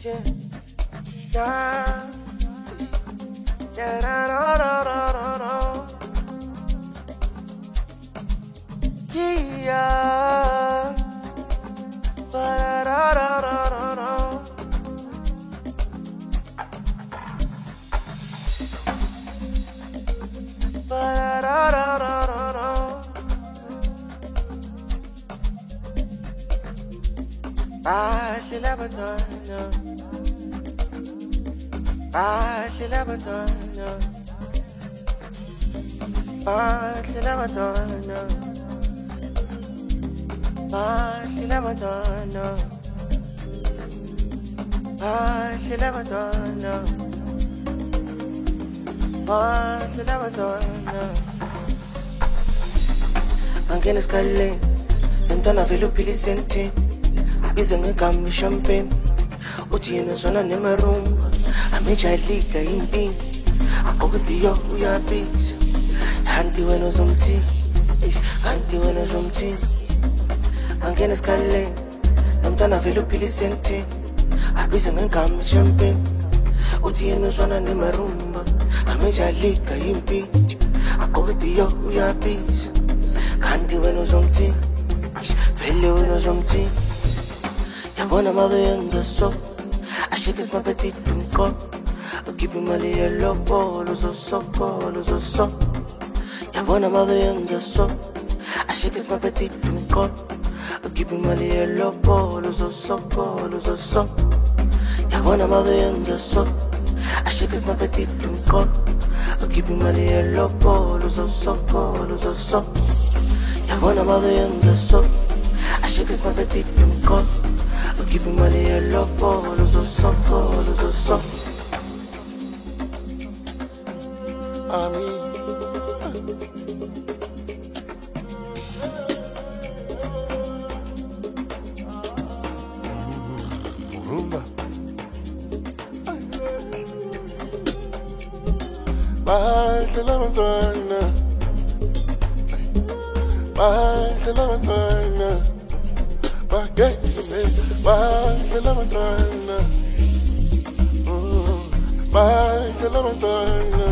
Yeah, yeah, yeah, da, da, da, da, da, da. Yeah, ba, da, da, da, da, da. Ba, da, da, da, da, da. Bahle labantwana, bahle labantwana, bahle labantwana, bahle labantwana, bahle labantwana, bahle labantwana. Angena esikaleni, umntwana vele uphila isentini. Bize ngegama champagne uthi yena zona nemarumba amejayilika impini akokutiyo uyabiza hanti wena uzomthini hanti wena uzomthini angena esikaleni nomntwana vele uphila isentini abize ngegama champagne uthi yena zona nemarumba amejayilika impini akokutiyo uyabiza hanti wena uzomthini vele wena uzomthini. Yabona mabenza so I shake his petite dumko I keep him money yellow polo so Yabona mabenza so I shake his petite dumko I keep him money yellow polo so Yabona mabenza so I shake his petite dumko I keep him money yellow polo so Yabona mabenza so I shake his petite dumko so keep your money yellow polo so Rumba bahle labantwana bahle labantwana bahle labantwana bahle labantwana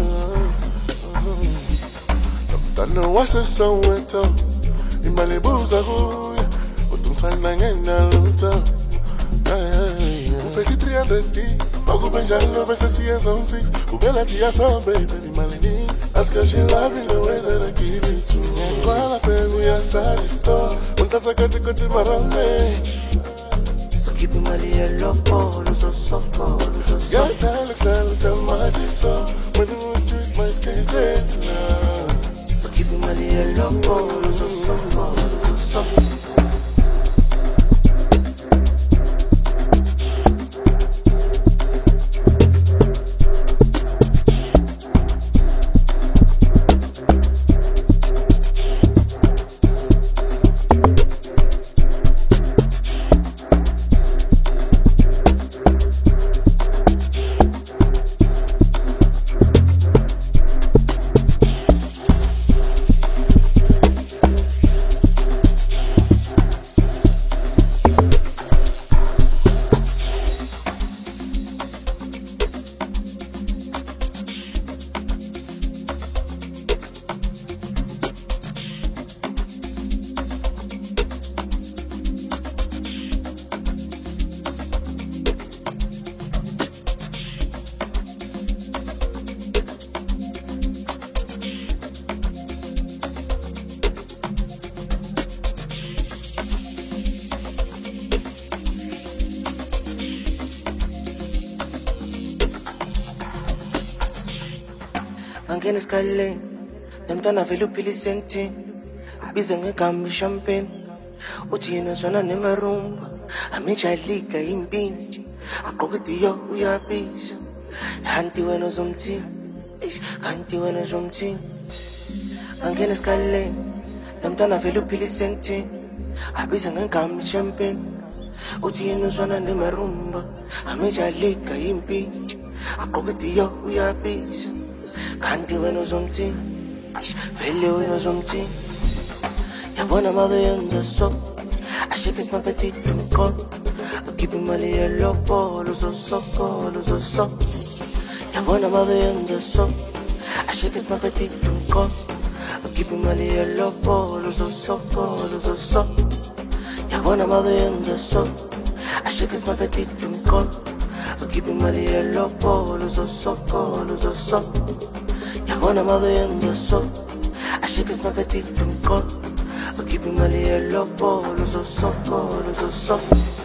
Mntana waseSoweto imali ibuza kuye uthumthana ngenalutho uphethe 300 bakube njalo bese siyenza umsix uvela thiyasambe imali ni ask she love in the way that I give it to kwala pelu ya sadi store untasa kati marame. Keep your money yellow polo so Yeah, tell my so when you choose my skate now. So keep your money yellow polo so Angena esikaleni nomntwana vele uphila isentini abize ngegama champagne uthi yena zona nemarumba amejayilika impini akokutiyo uyabiza hanti wena uzomthini kanti wena uzomthini angena esikaleni nomntwana vele uphila isentini abize ngegama champagne uthi yena zona nemarumba amejayilika impini akokutiyo uyabiza kanti wena uzomthini vele wena uzomthini Yabona mabenza so I shake his petite dumko ukhipha imali yelobolo uzosoko yabona mabenza so ashake ismapetite umqondo ukhipha imali yelobolo uzosoko yabona mabenza so ashake ismapetite umqondo ukhipha imali yelobolo uzosoko yabona mabenza so ashake ismapetite umqondo ukhipha imali yelobolo uzosoko